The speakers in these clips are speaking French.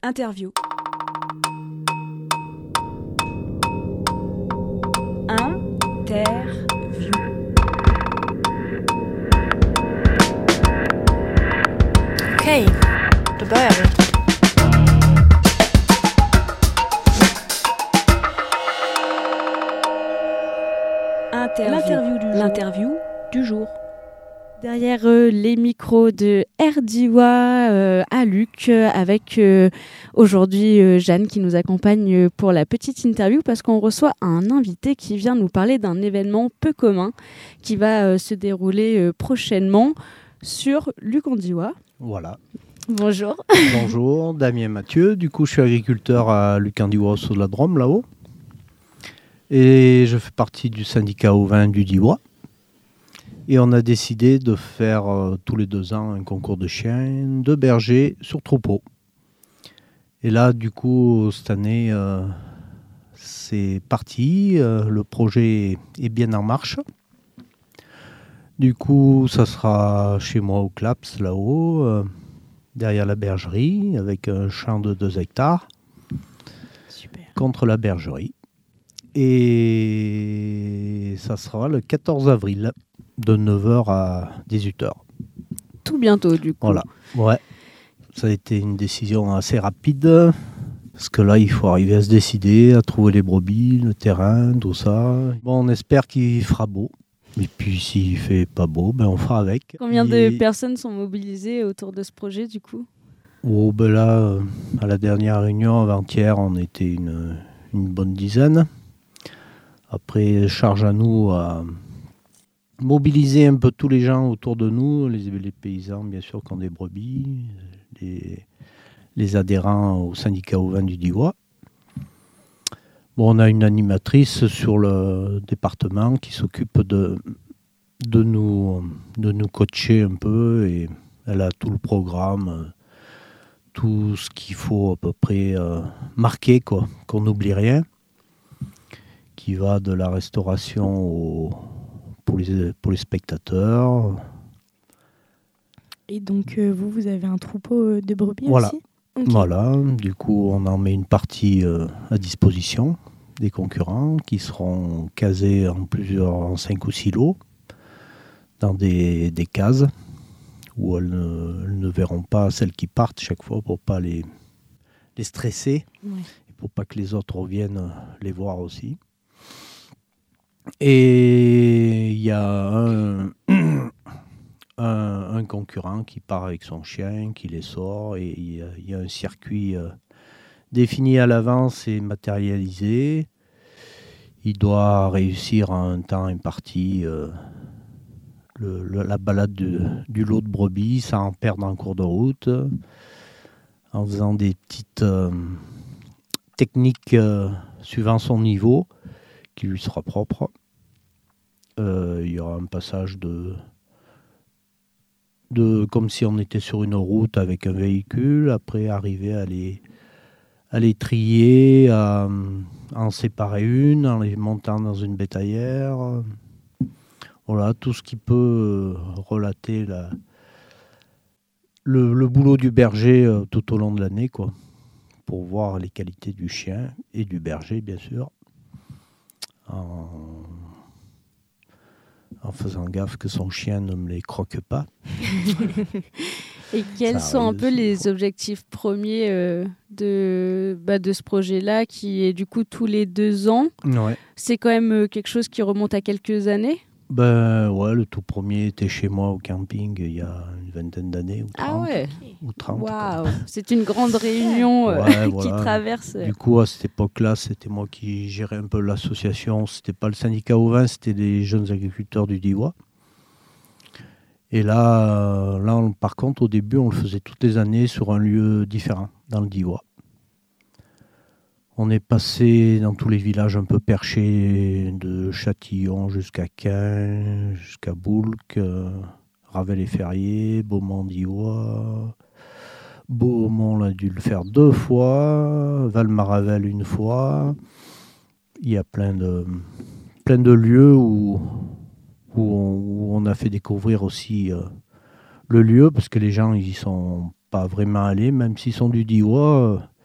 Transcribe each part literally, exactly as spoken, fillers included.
Interview. Interview. Okej, då börjar vi. Interview. L'interview du jour. L'interview du jour. Derrière euh, les micros de Erdiwa euh, à Luc, euh, avec euh, aujourd'hui euh, Jeanne qui nous accompagne euh, pour la petite interview parce qu'on reçoit un invité qui vient nous parler d'un événement peu commun qui va euh, se dérouler euh, prochainement sur Luc-en-Diois. Voilà. Bonjour. Bonjour, Damien Mathieu. Du coup, je suis agriculteur à Luc-en-Diois au Saut de la Drôme, là-haut. Et je fais partie du syndicat ovin du Diois. Et on a décidé de faire euh, tous les deux ans un concours de chiens, de bergers sur troupeau. Et là, du coup, cette année, euh, c'est parti. Euh, le projet est bien en marche. Du coup, ça sera chez moi au Claps, là-haut, euh, derrière la bergerie, avec un champ de deux hectares. Super. Contre la bergerie. Et ça sera le quatorze avril, de neuf heures à dix-huit heures. Tout bientôt, du coup. Voilà. Ouais. Ça a été une décision assez rapide. Parce que là, il faut arriver à se décider, à trouver les brebis, le terrain, tout ça. Bon, on espère qu'il fera beau. Et puis, s'il fait pas beau, ben, on fera avec. Combien Et... de personnes sont mobilisées autour de ce projet, du coup ? Oh, ben là, à la dernière réunion, avant-hier, on était une, une bonne dizaine. Après, charge à nous à mobiliser un peu tous les gens autour de nous, les, les paysans, bien sûr, qui ont des brebis, les, les adhérents au syndicat ovin du Diois. Bon, on a une animatrice sur le département qui s'occupe de, de, nous, de nous coacher un peu, et elle a tout le programme, tout ce qu'il faut à peu près euh, marquer, quoi, qu'on n'oublie rien, qui va de la restauration au, pour, les, pour les spectateurs. Et donc, euh, vous, vous avez un troupeau de brebis Voilà. aussi ? Okay. Voilà, du coup, on en met une partie euh, à disposition des concurrents qui seront casés en plusieurs, en cinq ou six lots, dans des, des cases où elles ne, elles ne verront pas celles qui partent chaque fois pour pas les, les stresser, Ouais. et pour pas que les autres reviennent les voir aussi. Et il y a un, un, un concurrent qui part avec son chien, qui les sort, et il y a, il y a un circuit euh, défini à l'avance et matérialisé. Il doit réussir en un temps imparti euh, le, le, la balade du, du lot de brebis sans en perdre en cours de route, en faisant des petites euh, techniques euh, suivant son niveau, qui lui sera propre. Euh, il y aura un passage de, de comme si on était sur une route avec un véhicule, après arriver à les, à les trier, à, à en séparer une, en les montant dans une bétaillère. Voilà, tout ce qui peut relater la, le, le boulot du berger euh, tout au long de l'année, quoi, pour voir les qualités du chien et du berger, bien sûr. En, en faisant gaffe que son chien ne me les croque pas. Et quels Ça sont un arrive peu aussi, les quoi. objectifs premiers euh, de, bah, de ce projet-là, qui est du coup tous les deux ans ? Ouais. C'est quand même euh, quelque chose qui remonte à quelques années ? Ben ouais, le tout premier était chez moi au camping il y a une vingtaine d'années ou trente. Ah ouais. Ou trente, quoi. Waouh, c'est une grande réunion euh, Ouais, qui voilà. traverse. Du coup, à cette époque-là, c'était moi qui gérais un peu l'association. C'était pas le syndicat ovin, c'était les jeunes agriculteurs du Diois. Et là, euh, là on, par contre, au début, on le faisait toutes les années sur un lieu différent, dans le Diois. On est passé dans tous les villages un peu perchés, de Châtillon jusqu'à Caen, jusqu'à Boulques, euh, Ravel-et-Ferrier, Beaumont-Diois. Beaumont, on a dû le faire deux fois, Val-Maravel une fois. Il y a plein de, plein de lieux où, où, on, où on a fait découvrir aussi euh, le lieu, parce que les gens ils y sont pas vraiment allés, même s'ils sont du Diois.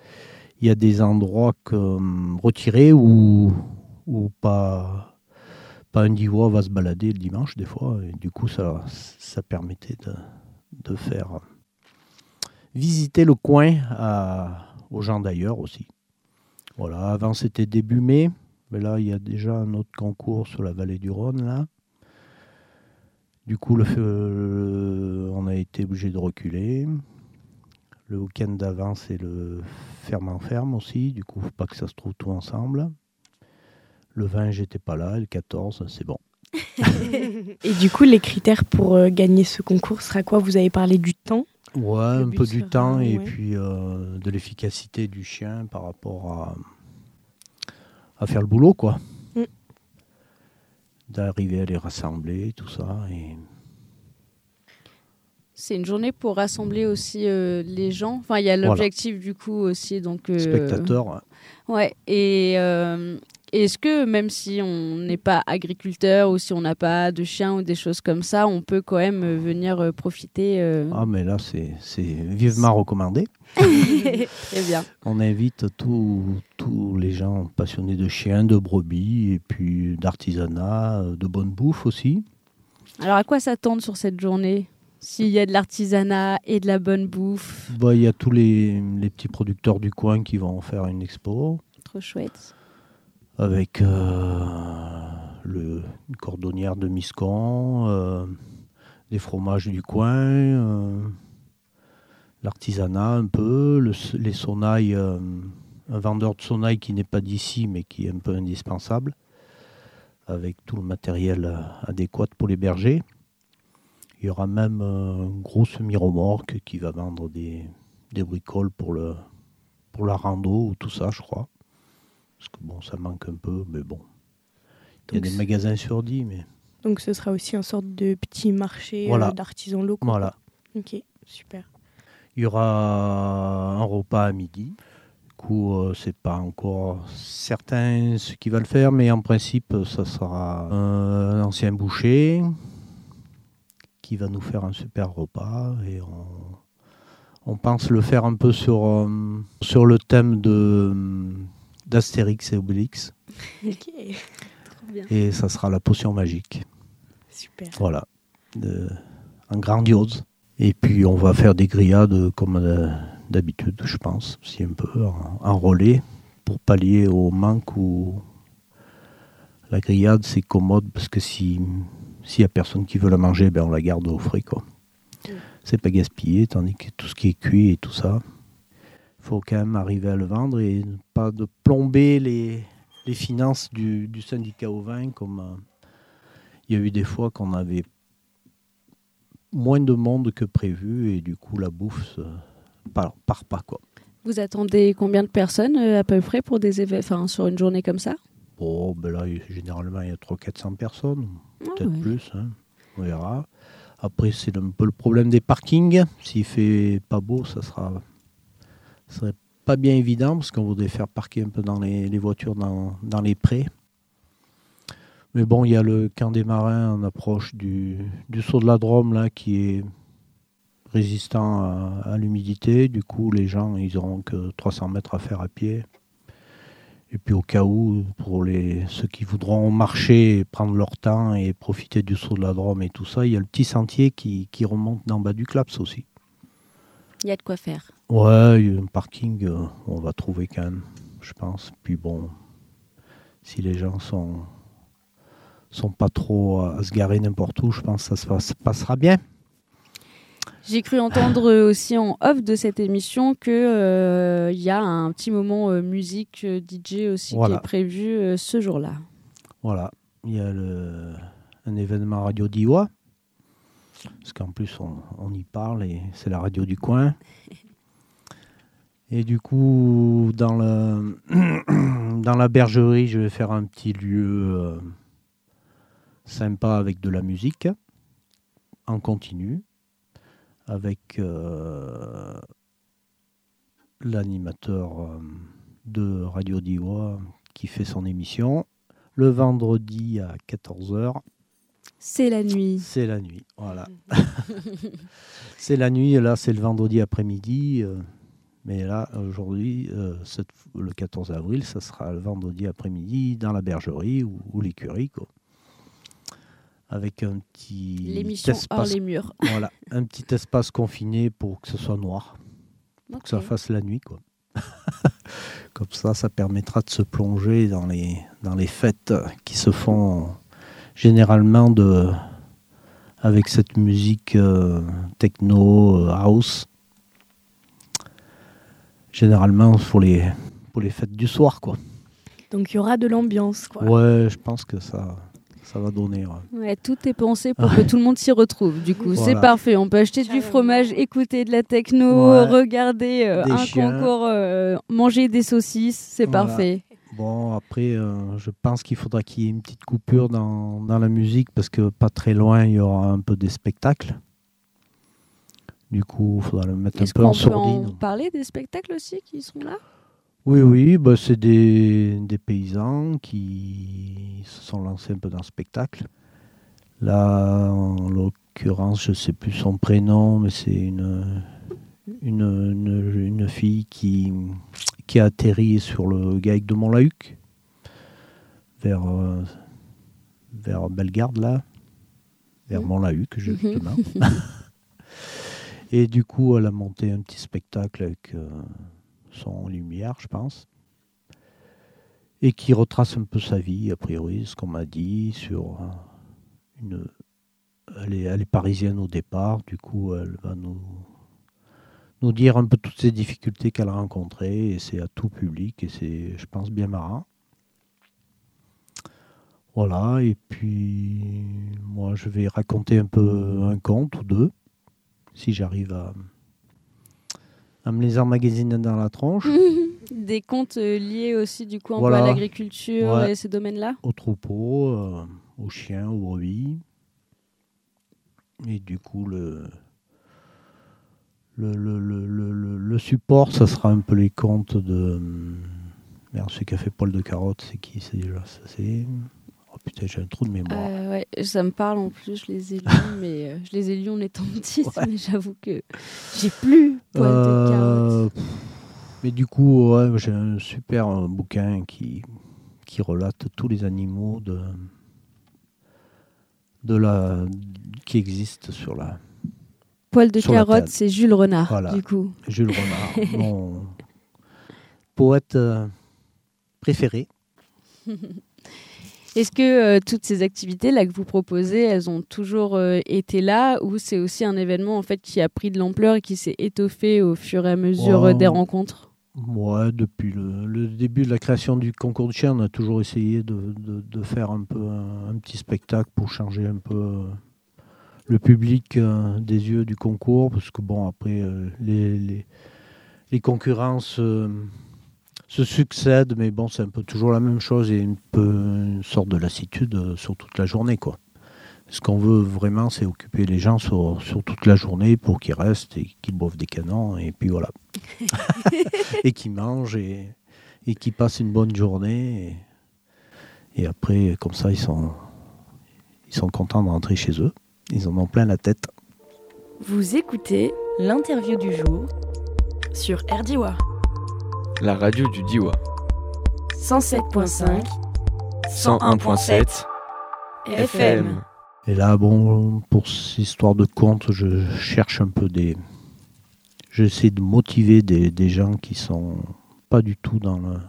il y a des endroits comme retirés où, où pas, pas un Diois va se balader le dimanche des fois. Et du coup, ça, ça permettait de, de faire visiter le coin à, aux gens d'ailleurs aussi. Voilà, avant c'était début mai, mais là il y a déjà un autre concours sur la vallée du Rhône là. Du coup, le, euh, on a été obligé de reculer. Le week-end d'avant, c'est le ferme en ferme aussi. Du coup, il ne faut pas que ça se trouve tout ensemble. Le vingt, j'étais pas là. Et le quatorze, c'est bon. Et du coup, les critères pour euh, gagner ce concours sera quoi? Vous avez parlé du temps. Ouais, Le un but peu du sera, temps et ouais. puis euh, de l'efficacité du chien par rapport à, à faire le boulot, quoi. Mm. D'arriver à les rassembler, tout ça. Et... C'est une journée pour rassembler aussi euh, les gens. Enfin, il y a l'objectif voilà. Du coup aussi. Donc, euh, spectateurs. Ouais. Et euh, est-ce que même si on n'est pas agriculteur ou si on n'a pas de chien ou des choses comme ça, on peut quand même euh, venir euh, profiter euh... Ah, mais là, c'est, c'est vivement recommandé. Très bien. On invite tous les gens passionnés de chiens, de brebis et puis d'artisanat, de bonne bouffe aussi. Alors, à quoi s'attendre sur cette journée ? S'il y a de l'artisanat et de la bonne bouffe. Bah, il y a tous les, les petits producteurs du coin qui vont faire une expo. Trop chouette. Avec euh, le, une cordonnière de Miscon, euh, des fromages du coin, euh, l'artisanat un peu, le, les sonailles, euh, un vendeur de sonailles qui n'est pas d'ici mais qui est un peu indispensable, avec tout le matériel adéquat pour les bergers. Il y aura même euh, un gros semi-remorque qui va vendre des, des bricoles pour, le, pour la rando ou tout ça, je crois. Parce que bon, ça manque un peu, mais bon. Il y a Donc des magasins sur dix, mais... Donc ce sera aussi une sorte de petit marché voilà. euh, d'artisans locaux. Voilà. Ok, super. Il y aura un repas à midi. Du coup, euh, c'est pas encore certain ce qui va le faire, mais en principe, ça sera un ancien boucher qui va nous faire un super repas. Et on, on pense le faire un peu sur, euh, sur le thème de, d'Astérix et Obélix. Ok. Trop bien. Et ça sera la potion magique. Super. Voilà. De, en grandiose. Et puis on va faire des grillades comme d'habitude, je pense, si un peu en, en relais, pour pallier au manque où la grillade c'est commode parce que si s'il y a personne qui veut la manger, ben on la garde au frais, quoi. Mm. C'est pas gaspillé, tandis que tout ce qui est cuit et tout ça, il faut quand même arriver à le vendre et pas de plomber les, les finances du, du syndicat au vin, comme euh, il y a eu des fois qu'on avait moins de monde que prévu et du coup la bouffe ne part, part pas, quoi. Vous attendez combien de personnes euh, à peu près pour des éve- enfin, sur une journée comme ça? Oh, ben là, généralement, il y a trois cents à quatre cents personnes, oh, peut-être ouais. plus, hein. On verra. Après, c'est un peu le problème des parkings. S'il fait pas beau, ça sera, ça serait pas bien évident parce qu'on voudrait faire parquer un peu dans les, les voitures dans, dans les prés. Mais bon, il y a le camp des marins en approche du, du saut de la Drôme là, qui est résistant à, à l'humidité. Du coup, les gens, ils n'auront que trois cents mètres à faire à pied. Et puis au cas où, pour les, ceux qui voudront marcher, prendre leur temps et profiter du saut de la Drôme et tout ça, il y a le petit sentier qui, qui remonte d'en bas du Claps aussi. Il y a de quoi faire. Ouais, il y a un parking, euh, on va trouver quand même, je pense. Puis bon, si les gens sont, sont pas trop à se garer n'importe où, je pense que ça se passe, passera bien. J'ai cru entendre aussi en off de cette émission qu'il euh, y a un petit moment euh, musique euh, D J aussi voilà. qui est prévu euh, ce jour-là. Voilà, il y a le, un événement radio d'Iwa, parce qu'en plus on, on y parle et c'est la radio du coin. Et du coup, dans, le, dans la bergerie, je vais faire un petit lieu euh, sympa avec de la musique en continu. Avec euh, l'animateur euh, de Radio Diois qui fait son émission le vendredi à quatorze heures. C'est la nuit. C'est la nuit, voilà. C'est la nuit, et là c'est le vendredi après-midi. Euh, Mais là, aujourd'hui, euh, cette, le quatorze avril, ça sera le vendredi après-midi dans la bergerie ou, ou l'écurie, quoi. Avec un petit L'émission hors espace, les murs. voilà, un petit espace confiné pour que ce soit noir, pour Ok. que ça fasse la nuit, quoi. Comme ça, ça permettra de se plonger dans les, dans les fêtes qui se font généralement de, avec cette musique euh, techno, euh, house. Généralement pour les, pour les fêtes du soir, quoi. Donc il y aura de l'ambiance, quoi. Ouais, je pense que ça, ça va donner. Ouais. Ouais, tout est pensé pour que tout le monde s'y retrouve. Du coup, Voilà. c'est parfait. On peut acheter du Carrément. fromage, écouter de la techno, Ouais. regarder euh, Des un chiens. concours, euh, manger des saucisses. C'est Voilà. parfait. Bon, après, euh, je pense qu'il faudra qu'il y ait une petite coupure dans, dans la musique parce que pas très loin, il y aura un peu des spectacles. Du coup, il faudra le mettre Est-ce un peu en qu'on peut en sourdine. parler des spectacles aussi qui sont là? Oui, oui, bah, c'est des, des paysans qui se sont lancés un peu dans le spectacle. Là, en l'occurrence, je ne sais plus son prénom, mais c'est une, une, une, une fille qui, qui a atterri sur le GAEC de Montlahuc, vers, euh, vers Bellegarde, là, vers Mhm. Montlahuc, justement. Et du coup, elle a monté un petit spectacle avec euh, son lumière, je pense, et qui retrace un peu sa vie, a priori, ce qu'on m'a dit, sur euh, une... Elle est, elle est parisienne au départ, du coup, elle va nous, nous dire un peu toutes ces difficultés qu'elle a rencontrées, et c'est à tout public, et c'est, je pense, bien marrant. Voilà, et puis, moi, je vais raconter un peu un conte ou deux, si j'arrive à, à me les emmagasiner dans la tronche, Des contes euh, liés aussi du coup un Voilà. peu à l'agriculture Ouais. et ces domaines-là. au troupeau, euh, aux chiens, aux brebis. Et du coup, le, le, le, le, le, le- le support, ça sera un peu les contes de... hum, Merde, celui qui a fait Poil de carotte, c'est qui c'est déjà ça, c'est... Oh putain, j'ai un trou de mémoire. Euh, ouais, ça me parle en plus, je les ai lus, mais euh, je les ai lus en étant petite, Ouais. mais j'avoue que j'ai plus poil de Euh, carotte. pff, mais du coup, ouais, j'ai un super euh, bouquin qui, qui relate tous les animaux de, de la, qui existent sur la... Poil de sur la carotte, table. c'est Jules Renard, Voilà. du coup. Jules Renard, mon poète euh, préféré. Est-ce que euh, toutes ces activités là que vous proposez, elles ont toujours euh, été là, ou c'est aussi un événement en fait qui a pris de l'ampleur et qui s'est étoffé au fur et à mesure Ouais. euh, des rencontres? Ouais, depuis le, le début de la création du concours de chien, on a toujours essayé de, de, de faire un peu un, un petit spectacle pour changer un peu euh, le public euh, des yeux du concours, parce que bon, après, euh, les, les, les concurrences euh, se succèdent, mais bon, c'est un peu toujours la même chose et un peu une sorte de lassitude euh, sur toute la journée, quoi. Ce qu'on veut vraiment, c'est occuper les gens sur, sur toute la journée pour qu'ils restent et qu'ils boivent des canons, et puis voilà. Et qu'ils mangent et, et qu'ils passent une bonne journée. Et, et après, comme ça, ils sont, ils sont contents de rentrer chez eux. Ils en ont plein la tête. Vous écoutez l'interview du jour sur R D I W A La radio du Diois. cent sept virgule cinq cent un virgule sept F M. Et là, bon, pour cette histoire de conte, je cherche un peu des... J'essaie de motiver des, des gens qui sont pas du tout dans, le,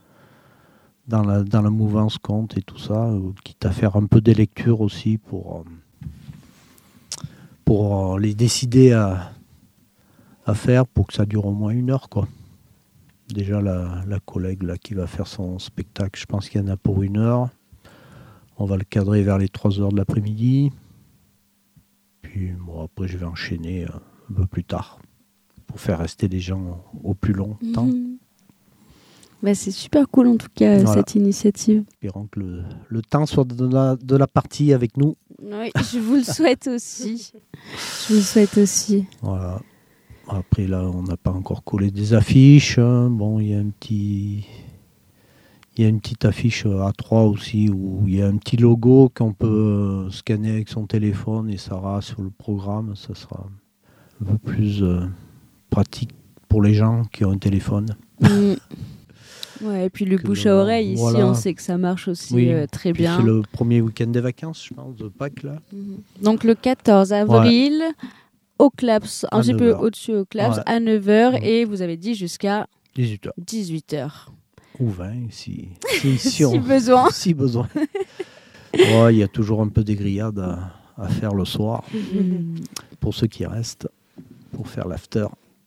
dans, la, dans la mouvance conte et tout ça, euh, quitte à faire un peu des lectures aussi pour, euh, pour euh, les décider à, à faire pour que ça dure au moins une heure, quoi. Déjà, la, la collègue là, qui va faire son spectacle, je pense qu'il y en a pour une heure. On va le cadrer vers les trois heures de l'après-midi. Puis bon, après, je vais enchaîner euh, un peu plus tard pour faire rester les gens au plus longtemps. Mhm. Bah, c'est super cool en tout cas, Voilà. cette initiative. Espérons que le, le temps soit de la, de la partie avec nous. Oui, je vous le souhaite aussi. Je vous le souhaite aussi. Voilà. Après, là, on n'a pas encore collé des affiches. hein. Bon, il y a un petit... Il y a une petite affiche A trois aussi où il y a un petit logo qu'on peut euh, scanner avec son téléphone et ça sera sur le programme. Ça sera un peu plus euh, pratique pour les gens qui ont un téléphone. Mmh. Ouais, et puis le Que bouche le- à oreille, ici, voilà. on sait que ça marche aussi Oui. euh, très Puis bien. c'est le premier week-end des vacances, je pense, de Pâques, là. Mhm. Donc le quatorze avril, au Claps, un À petit neuf peu heures. au-dessus au Claps, Ouais. à neuf heures, Mhm. et vous avez dit jusqu'à dix-huit heures. dix-huit heures. Ou vingt, si, si, si, Si on- besoin. si besoin. Ouais, il y a toujours un peu des grillades à, à faire le soir, Mhm. pour ceux qui restent, pour faire l'after.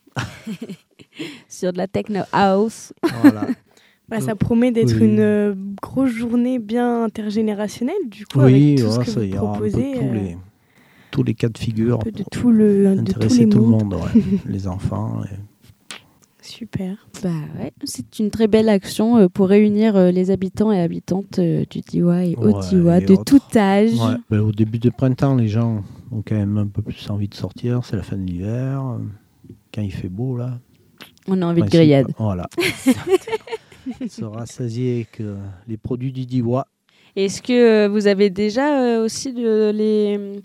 Sur de la techno house. Voilà. Bah, ça promet d'être Oui. une euh, grosse journée bien intergénérationnelle, du coup, Oui, avec tout ouais, ce que ça, vous il y aura un peu proposez. tous euh, les, tous les cas de figure un peu de pour tout, le, de tous intéresser les tout le mondes. monde, ouais. Les enfants. et- Super. Bah ouais, c'est une très belle action euh, pour réunir euh, les habitants et habitantes euh, du Diois et Ouais, Haut-Diois et de autres. tout âge. Ouais. Ben, au début du printemps, les gens ont quand même un peu plus envie de sortir. C'est la fin de l'hiver. Quand il fait beau, là. On a envie de principe, grillade. Voilà. Se rassasier avec euh, les produits du Diois. Est-ce que euh, vous avez déjà euh, aussi de, les,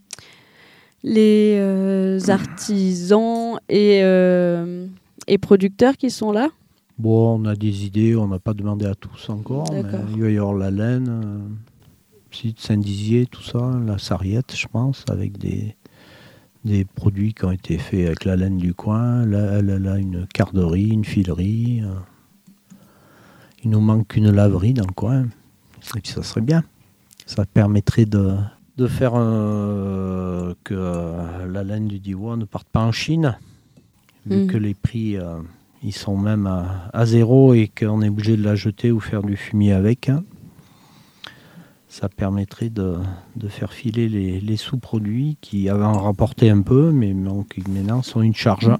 les euh, artisans et, euh, et producteurs qui sont là? Bon, on a des idées, on n'a pas demandé à tous encore. Mais D'accord. il va y avoir la laine, euh, site Saint-Dizier, tout ça, la sarriette, je pense, avec des, des produits qui ont été faits avec la laine du coin. Là, là, là une carderie, une filerie. euh. Il nous manque une laverie dans le coin. Et puis ça serait bien. Ça permettrait de, de faire euh, que euh, la laine du Diois ne parte pas en Chine, vu Mhm. que les prix euh, ils sont même à, à zéro et qu'on est obligé de la jeter ou faire du fumier avec. hein. Ça permettrait de, de faire filer les, les sous-produits qui avaient en rapporté un peu, mais bon, qui maintenant sont une charge.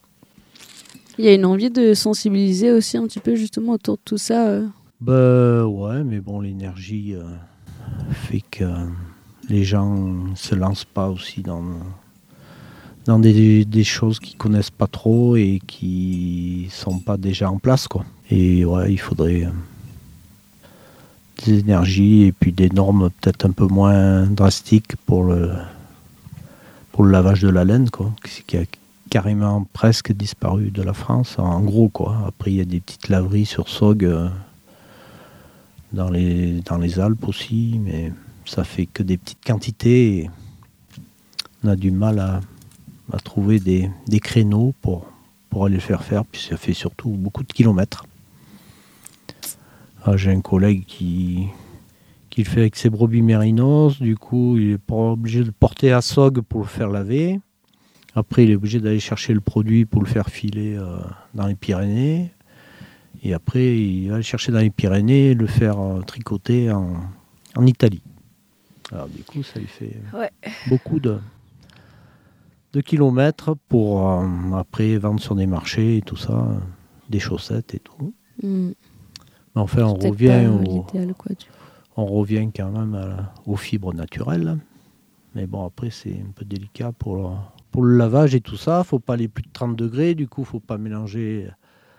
Il y a une envie de sensibiliser aussi un petit peu justement autour de tout ça. euh. Bah ouais, mais bon, l'énergie euh, fait que les gens ne se lancent pas aussi dans, dans des, des choses qu'ils connaissent pas trop et qui sont pas déjà en place, quoi. Et ouais, il faudrait euh, des énergies et puis des normes peut-être un peu moins drastiques pour le, pour le lavage de la laine, quoi, qui qui a carrément presque disparu de la France, en gros, quoi. Après, il y a des petites laveries sur Sog euh, dans les, dans les Alpes aussi, mais ça fait que des petites quantités et on a du mal à, à trouver des, des créneaux pour, pour aller le faire faire, puis ça fait surtout beaucoup de kilomètres. Ah, j'ai un collègue qui, qui le fait avec ses brebis mérinos, du coup il est pas obligé de le porter à Sog pour le faire laver. Après il est obligé d'aller chercher le produit pour le faire filer euh, dans les Pyrénées. Et après, il va le chercher dans les Pyrénées et le faire euh, tricoter en, en Italie. Alors du coup, ça lui fait Ouais. beaucoup de, de kilomètres pour euh, après vendre sur des marchés et tout ça, euh, des chaussettes et tout. Mm. Mais enfin, on C'est peut-être revient, pas, euh, au, l'idéal, quoi, du coup. on revient quand même à la- aux fibres naturelles. Mais bon, après, c'est un peu délicat pour le, pour le lavage et tout ça. Il ne faut pas aller plus de trente degrés. Du coup, il ne faut pas mélanger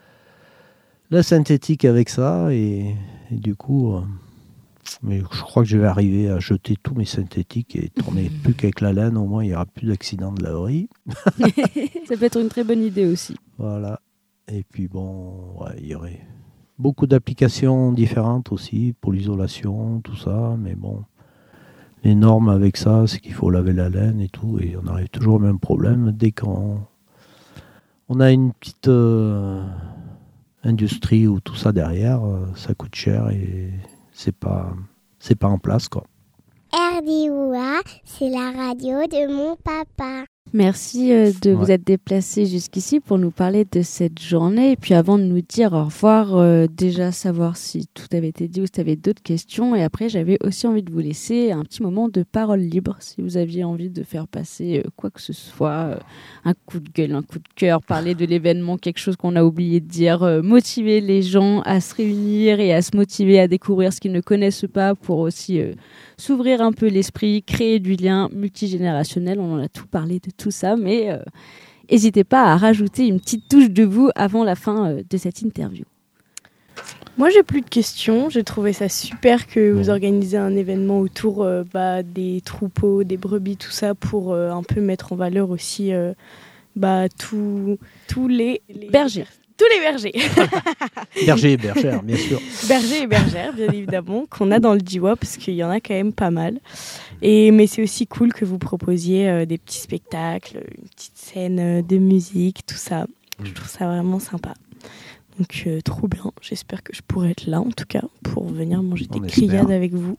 la synthétique avec ça. Et, et du coup, euh, mais je crois que je vais arriver à jeter tous mes synthétiques et tourner plus qu'avec la laine. Au moins, il n'y aura plus d'accident de laverie. Ça peut être une très bonne idée aussi. Voilà. Et puis bon, ouais, il y aurait beaucoup d'applications différentes aussi pour l'isolation, tout ça. Mais bon, les normes avec ça, c'est qu'il faut laver la laine et tout. Et on arrive toujours au même problème. Dès qu'on on a une petite euh, industrie ou tout ça derrière, euh, ça coûte cher et c'est pas, c'est pas en place, quoi. R D O A, c'est la radio de mon papa. Merci euh, de vous Ouais. être déplacé jusqu'ici pour nous parler de cette journée. Et puis avant de nous dire au revoir, euh, déjà savoir si tout avait été dit ou si tu avais d'autres questions. Et après, j'avais aussi envie de vous laisser un petit moment de parole libre. Si vous aviez envie de faire passer euh, quoi que ce soit, euh, un coup de gueule, un coup de cœur, parler de l'événement, quelque chose qu'on a oublié de dire, euh, motiver les gens à se réunir et à se motiver à découvrir ce qu'ils ne connaissent pas pour aussi euh, s'ouvrir un peu l'esprit, créer du lien multigénérationnel. On en a tout parlé de tout ça, mais euh, n'hésitez pas à rajouter une petite touche de vous avant la fin euh, de cette interview. Moi, j'ai plus de questions. J'ai trouvé ça super que vous Bon. organisez un événement autour euh, bah, des troupeaux, des brebis, tout ça, pour euh, un peu mettre en valeur aussi euh, bah, tous, tous les, les Bergers. Tous les bergers. Berger et bergère, bien sûr. Bergers et bergères, bien évidemment, qu'on a dans le Diois, parce qu'il y en a quand même pas mal. Et, mais c'est aussi cool que vous proposiez euh, des petits spectacles, une petite scène euh, de musique, tout ça. Je trouve ça vraiment sympa. Donc, euh, trop bien. J'espère que je pourrai être là, en tout cas, pour venir manger On des espère. grillades avec vous.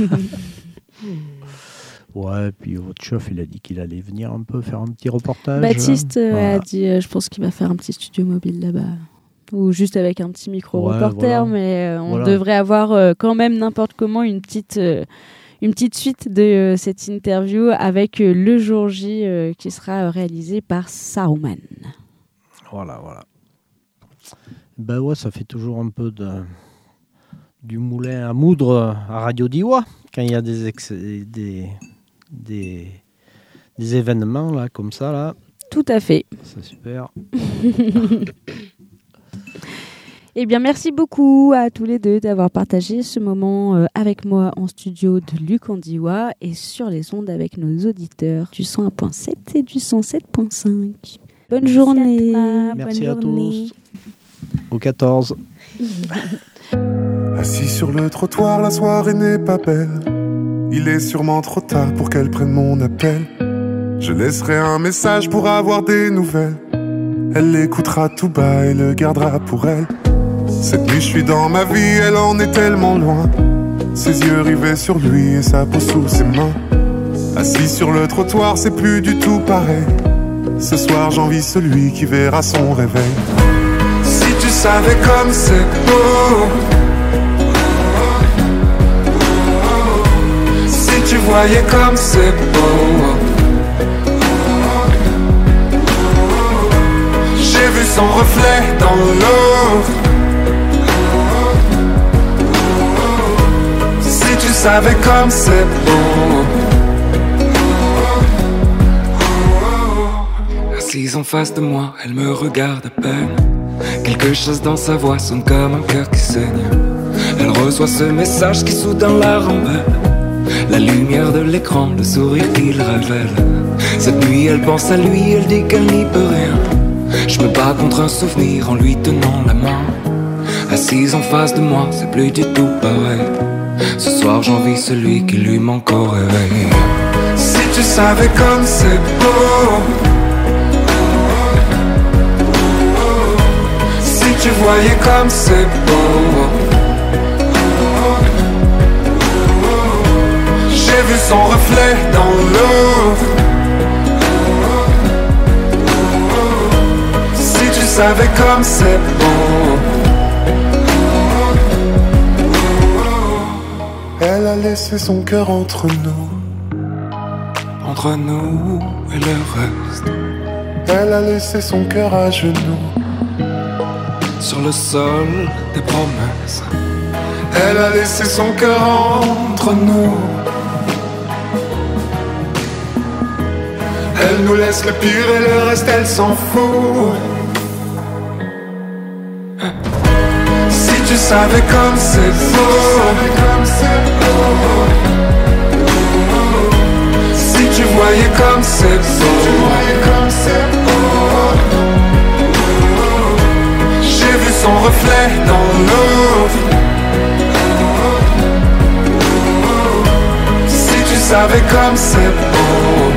Ouais, puis votre chef, il a dit qu'il allait venir un peu faire un petit reportage. Baptiste euh, Voilà. a dit, euh, je pense qu'il va faire un petit studio mobile là-bas. Ou juste avec un petit micro-reporter, Ouais, voilà. mais euh, on Voilà. devrait avoir euh, quand même n'importe comment une petite, euh, une petite suite de euh, cette interview avec euh, le jour J euh, qui sera euh, réalisé par Saruman. Voilà, voilà. Ben ouais, ça fait toujours un peu de, du moulin à moudre à Radio Diois quand il y a des, ex- des, des, des événements là, comme ça. Là. Tout à fait. C'est super. Eh bien, merci beaucoup à tous les deux d'avoir partagé ce moment euh, avec moi en studio de Luc en Diois et sur les ondes avec nos auditeurs du cent un point sept et du cent sept point cinq. Bonne journée. Merci à tous. Au quatorze. Assis sur le trottoir, la soirée n'est pas belle. Il est sûrement trop tard pour qu'elle prenne mon appel. Je laisserai un message pour avoir des nouvelles. Elle l'écoutera tout bas et le gardera pour elle. Cette nuit je suis dans ma vie, elle en est tellement loin. Ses yeux rivés sur lui et sa peau sous ses mains. Assis sur le trottoir, c'est plus du tout pareil. Ce soir j'envie celui qui verra son réveil. Si tu savais comme c'est beau, si tu voyais comme c'est beau. J'ai vu son reflet dans l'eau. Si tu savais comme c'est beau. Assise en face de moi, elle me regarde à peine. Quelque chose dans sa voix sonne comme un cœur qui saigne. Elle reçoit ce message qui soudain la rembelle. La lumière de l'écran, le sourire qu'il révèle. Cette nuit elle pense à lui, elle dit qu'elle n'y peut rien. Je me bats contre un souvenir en lui tenant la main. Assise en face de moi, c'est plus du tout pareil. Ce soir j'envie celui qui lui manque au réveil. Si tu savais comme c'est beau. Si tu voyais comme c'est beau. J'ai vu son reflet dans l'eau. Si tu savais comme c'est beau. Elle a laissé son cœur entre nous, entre nous et le reste. Elle a laissé son cœur à genoux, sur le sol des promesses. Elle a laissé son cœur entre nous. Elle nous laisse le pire et le reste elle s'en fout. Si tu savais comme c'est beau. Si tu voyais comme c'est beau. J'ai vu son reflet dans l'eau. Si tu savais comme c'est beau.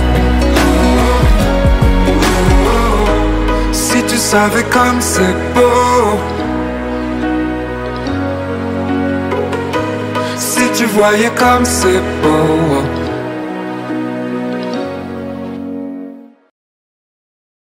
Si tu savais comme c'est beau. Si tu voyais comme c'est beau.